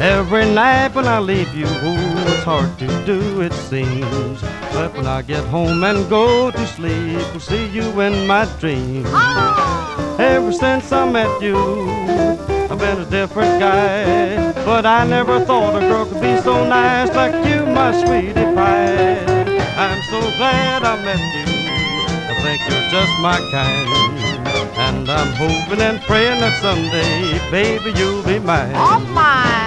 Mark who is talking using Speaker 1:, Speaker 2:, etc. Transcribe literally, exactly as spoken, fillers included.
Speaker 1: Every night when I leave you, oh, it's hard to do it seems. But when I get home and go to sleep, I'll see you in my dreams.
Speaker 2: Oh.
Speaker 1: Ever since I met you, I've been a different guy. But I never thought a girl could be so nice like you, my sweetie pie. I'm so glad I met you, I think you're just my kind. And I'm hoping and praying that someday, baby, you'll be mine.
Speaker 2: Oh my.